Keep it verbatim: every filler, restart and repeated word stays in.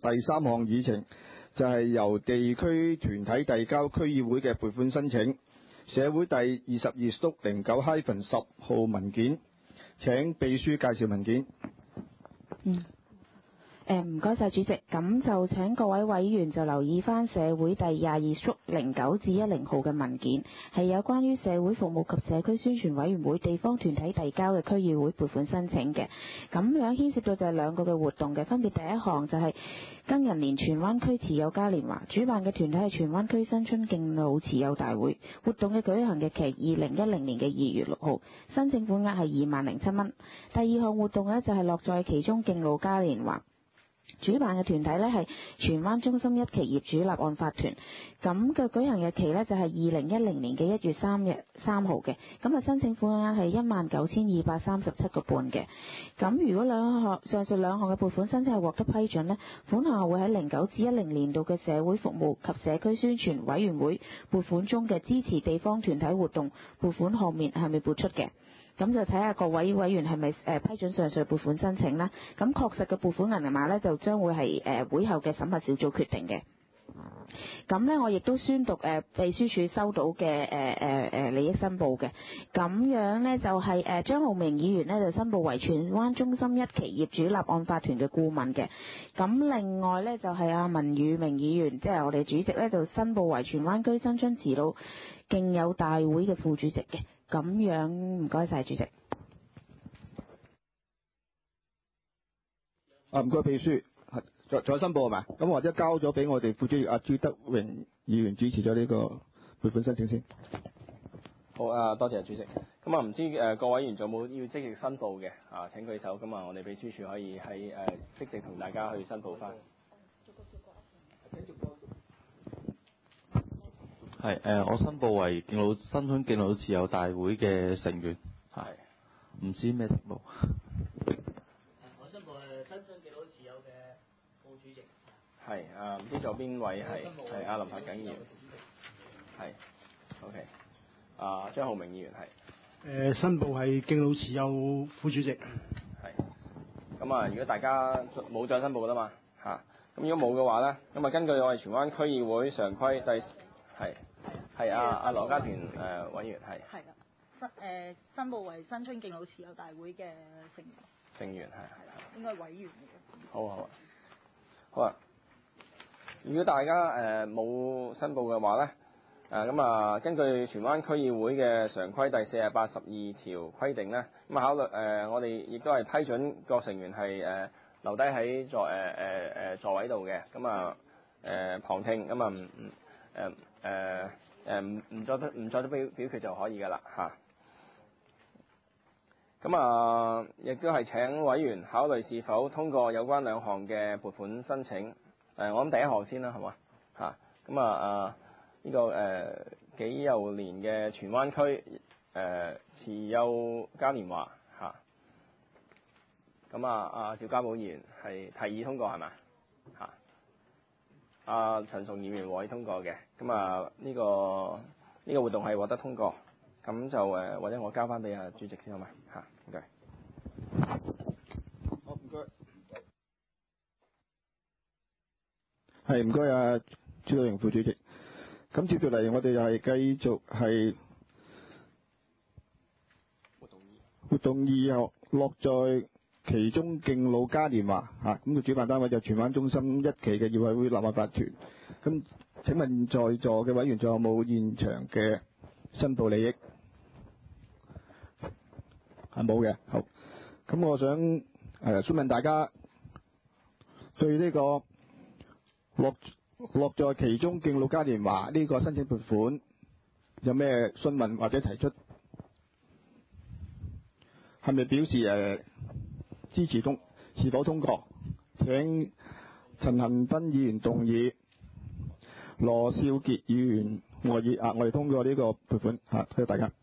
第三項議程就係由地區團體遞交區議會嘅撥款申請，社會第二十二 slash 零九 dash 十號文件，請秘書介紹文件。 嗯。誒唔該晒主席，咁就請各位委員就留意翻社會第廿二 slash 零九至一零號嘅文件，係有關於社會服務及社區宣傳委員會地方團體遞交嘅區議會撥款申請嘅。咁樣牽涉到就係兩個嘅活動嘅，分別第一項就係庚寅年荃灣區持有嘉年華，主辦嘅團體係荃灣區新春敬老持有大會，活動嘅舉行日期二零一零年嘅二月六號，申請款額係二萬零七蚊。第二項活動呢，就係樂在其中敬老嘉年華。主辦嘅團體呢係荃灣中心一期業主立案法團，咁嘅舉行日期呢就係二零一零年嘅一月三日三號嘅，咁啊申請款額係一萬九千二百三十七個半嘅。咁如果兩項上述兩項嘅撥款申請係獲得批准呢，款項會喺零九至一零年度嘅社會服務及社區宣傳委員會撥款中嘅支持地方團體活動撥款項面係咪撥出嘅？咁就睇下各位委員係咪誒批准上述撥款申請啦。咁確實嘅撥款銀碼呢，就將會係誒會後嘅審核小組決定嘅。咁呢，我亦都宣讀誒秘書處收到嘅誒誒誒利益申報嘅。咁樣呢，就係誒張浩明議員呢，就申報為荃灣中心一期業主立案法團嘅顧問嘅。咁另外呢，就係阿文宇明議員，即係我哋主席呢，就申報為荃灣區新春慈老敬友大會嘅副主席嘅。咁樣唔該晒主席。 啊，唔該秘書，再再申報係咪？咁或者交咗俾我哋副主席阿朱德榮議員主持咗呢個撥款申請先。 好啊，多謝主席。咁啊，唔知誒、呃、各位委員仲有冇要積極申報嘅啊？請舉手。咁啊，我哋秘書處可以喺誒積極同大家去申報翻。 係誒、呃，我申報為敬老新春敬老持有大會嘅成員，係唔知咩職務。 我申報係新春敬老持有嘅副主席。 係啊，唔知仲有邊位係係阿林柏景議員。係 ，OK。啊，張浩明議員係。 誒、呃，申報係敬老持有副主席。 係。咁啊，如果大家冇再申報啦嘛，嚇、啊，咁如果冇嘅話咧，咁啊根據我哋荃灣區議會常規第係。係啊，阿羅家團誒委員係。係啦，申誒申報為新春敬老持有大會嘅成員。成員係。係啦，應該係委員嚟嘅。好啊好啊，好啊。如果大家誒冇、呃、申報嘅話咧，誒咁啊，根據荃灣區議會嘅常規第四百八十二條規定咧，咁啊考慮誒、呃、我哋亦都係批准各成員係誒、呃、留低喺座誒誒誒座位度嘅，咁啊誒旁聽，咁啊唔唔誒誒。呃誒唔唔作得唔作得表表決就可以㗎啦嚇。咁啊，亦都係請委員考慮是否通過有關兩項嘅撥款申請。誒、呃，我諗第一項先啦，係嘛嚇。咁啊啊呢、這個誒己酉年嘅荃灣區誒、呃、持有嘉年華嚇。咁啊啊邵家寶議員係提議通過係嘛嚇？阿、啊、陳松議員獲通過嘅，咁啊呢、這個呢、這個活動係獲得通過，咁就誒、呃、或者我交翻俾阿主席先好嘛嚇，唔該。 好唔該。係唔該啊，朱德榮副主席。咁接住嚟，我哋又係繼續係活動二，活動二又樂在其中敬老嘉年華嚇，咁個主辦單位就荃灣中心一期嘅業委會立案法團。咁請問在座嘅委員仲有冇現場嘅申報利益？係冇嘅。好，咁我想誒詢問大家對呢個樂樂在其中敬老嘉年華呢個申請撥款有咩詢問或者提出？係咪表示誒、呃、支持通是否通過？請陳恒鑌議員動議，羅少傑議員和議啊，我哋通過呢個撥款嚇，多謝大家。